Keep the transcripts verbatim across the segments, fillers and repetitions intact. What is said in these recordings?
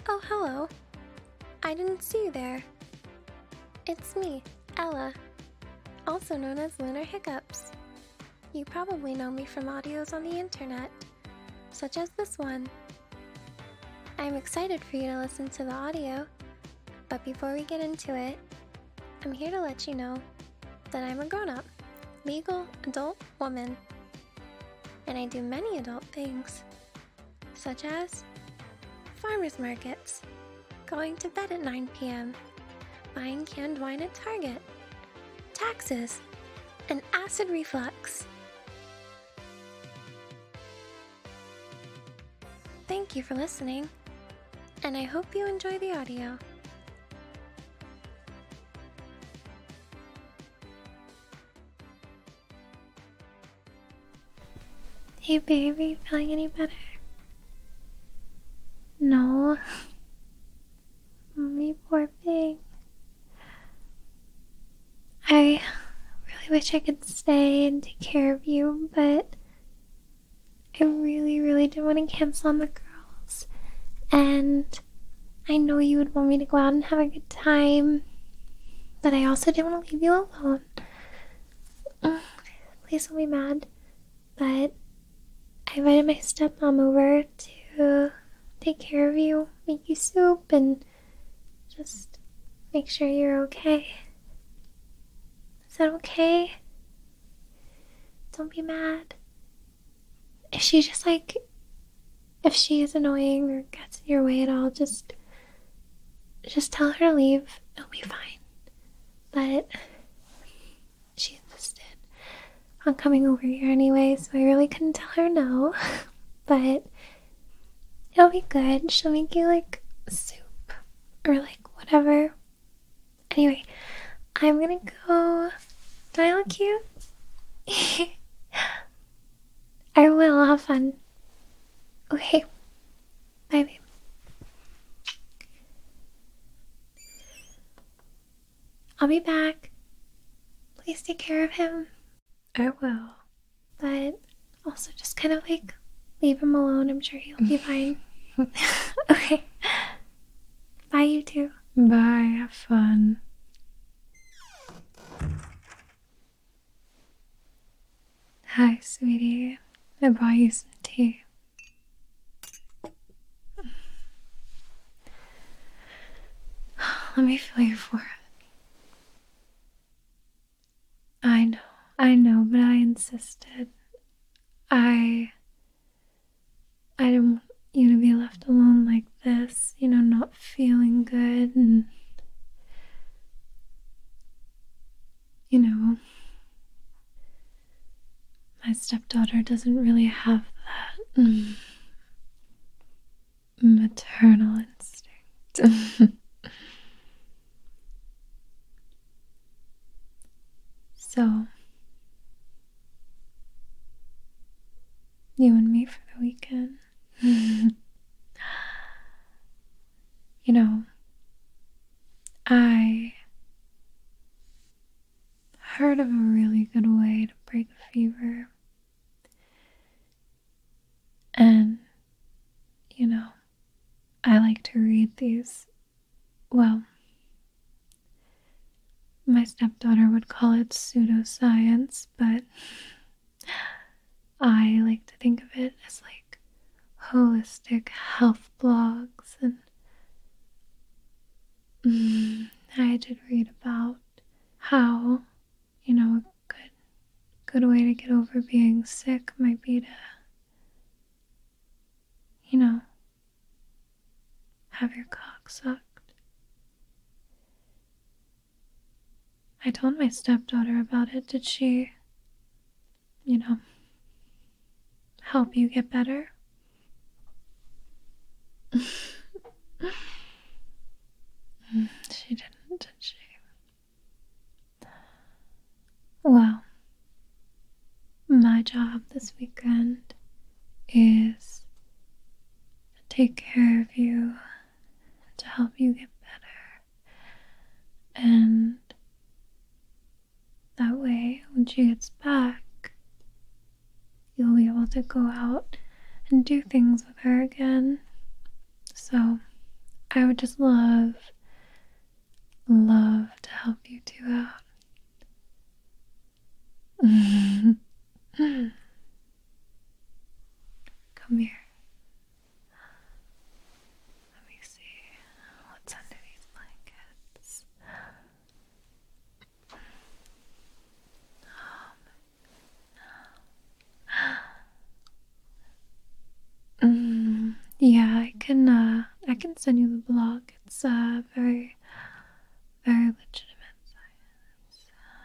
Oh, hello. I didn't see you there. It's me, Ella, also known as Lunar Hiccups. You probably know me from audios on the internet, such as this one. I'm excited for you to listen to the audio, but before we get into it, I'm here to let you know that I'm a grown-up, legal adult woman, and I do many adult things, such as farmers markets, going to bed at nine p.m., buying canned wine at Target, taxes, and acid reflux. Thank you for listening, and I hope you enjoy the audio. Hey babe, are you feeling any better? No. Me poor thing. I really wish I could stay and take care of you, but I really, really do want to cancel on the girls. And I know you would want me to go out and have a good time, but I also didn't want to leave you alone. Please don't be mad, but I invited my stepmom over to take care of you, make you soup, and just make sure you're okay. Is that okay? Don't be mad. If she just like, if she is annoying or gets in your way at all, just, just tell her to leave. It'll be fine. But she insisted on coming over here anyway, so I really couldn't tell her no. But it'll be good. She'll make you like soup or like whatever. Anyway, I'm gonna go. Do I look cute? I will. I'll have fun. Okay. Bye, babe. I'll be back. Please take care of him. I will. But also just kind of like leave him alone. I'm sure he'll be fine. Okay. Bye, you two. Bye. Have fun. Hi, sweetie. I brought you some tea. Let me feel your forehead. I know, I know, but I insisted. I... I didn't want you to be left alone like this, you know, not feeling good and... You know... My stepdaughter doesn't really have that mm, maternal instinct. So, you and me for the weekend. You know, I heard of a really good way to break a fever. And, you know, I like to read these, well, my stepdaughter would call it pseudoscience, but I like to think of it as like holistic health blogs. And mm, I did read about how, you know, a good, good way to get over being sick might be to, you know, have your cock sucked. I told my stepdaughter about it. Did she, you know, help you get better? She didn't, did she? Well, my job this weekend is to take care of you, to help you get better. And that way, when she gets back, you'll be able to go out and do things with her again. So I would just love, love to help you two out. Come here. Let me see what's under these blankets. Mm, yeah, I can. Uh, I can send you the blog. It's uh very, very legitimate science.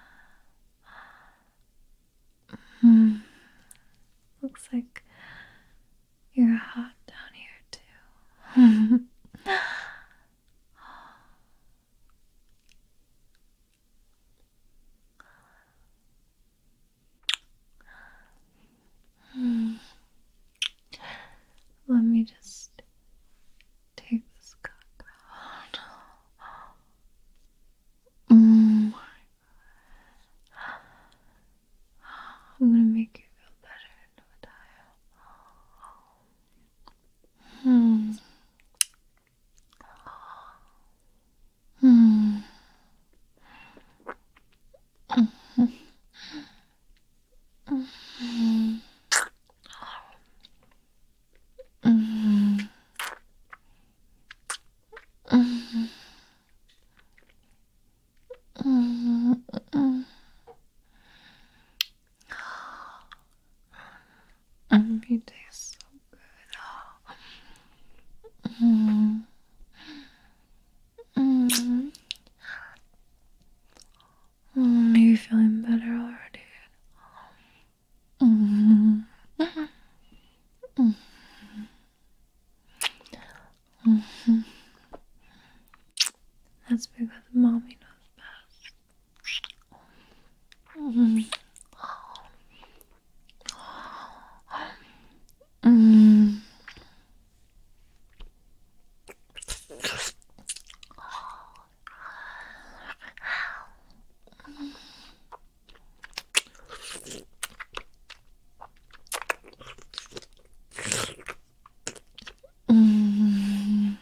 Hmm. Looks like you're hot down here too. Hmm. Let me just take this cock out. Mm. I'm gonna make you feel better in no time. Hmm. Hmm. Mm-hmm. Mm-hmm. Mm-hmm. Mm-hmm. Mm-hmm. Mm, you taste so good. Mm. Mm. Mm, are you feeling better already? Mm. Mm. Mm. That's because mommy knows best. Mm. Mm. Mm.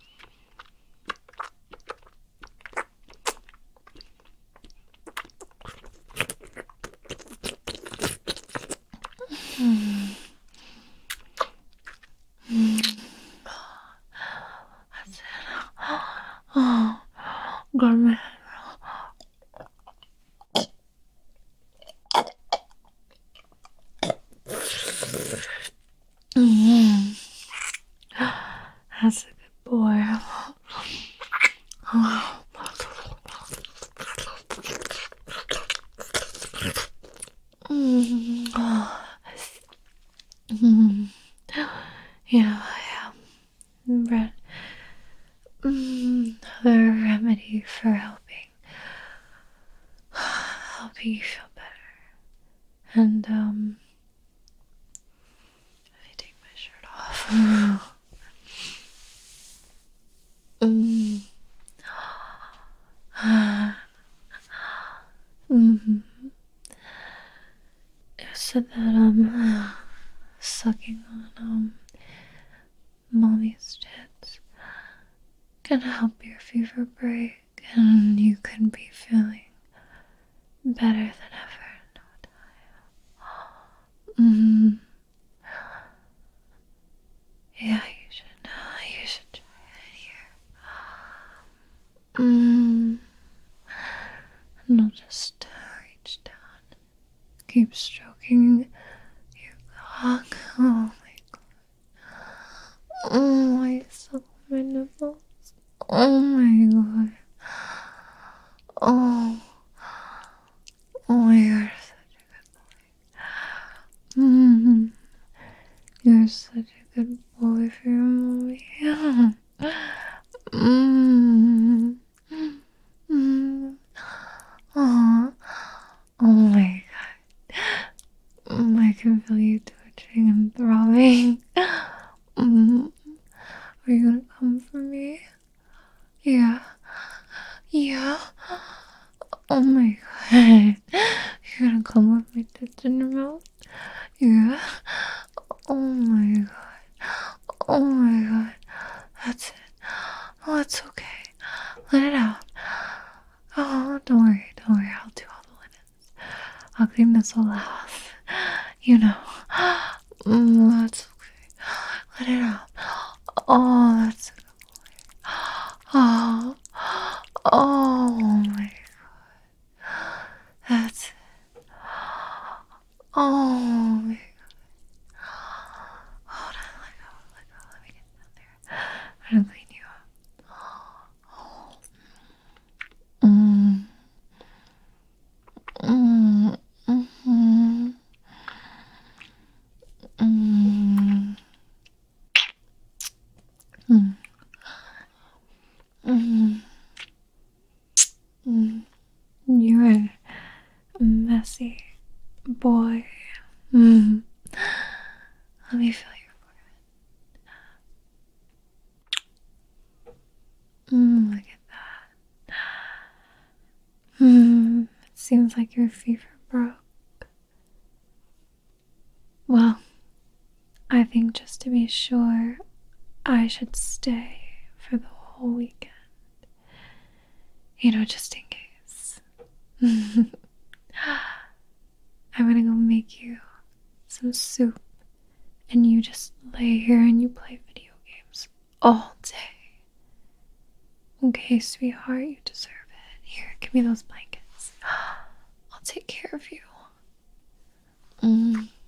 Mm. Mm. That's it. Oh, got my head. Mm. That's a good boy. Oh. Mm. Mm. Yeah, yeah. Bread. Mm. Another remedy for helping, helping you feel better. And um, let me take my shirt off. Mm. Mm-hmm. You said that um, sucking on um, mommy's tits can help your fever break, and you can be feeling better than ever in no time. Mm. Yeah, you should. Uh, you should try it here. Mm. And I'll just uh, reach down, keep stroking your cock. Oh my god. Oh, I suck my nipples. Oh my god. Oh. Oh, you're such a good boy. Mm-hmm. You're such a good boy for your mommy. Mm. Mm. Oh. Oh my god. Mm, I can feel you twitching and throbbing. Mm. Are you gonna come for me? Yeah. Yeah. Oh my god. You're gonna come with my tits in your mouth? Yeah. Oh my god. Oh my god. That's it. Oh, it's okay. Let it out. Oh, don't worry, don't worry. I'll do all the linens. I'll clean this whole house. You know. Mm, that's okay. Let it out. Oh, that's a good boy. Oh, oh my god. That's it. Oh my god. Hold on, let go, let go. Let me get down there. I'm gonna clean you up. Mm. Mm. Mm-hmm. Mm. Mm. Mm. Mm. You're a messy boy. Mm. Let me feel your forehead. Mm, look at that. Mm. It seems like your fever broke. Well, I think just to be sure, I should stay for the whole weekend. You know, just in case. I'm gonna go make you some soup, and you just lay here and you play video games all day. Okay, sweetheart, you deserve it. Here, give me those blankets. I'll take care of you. Mm.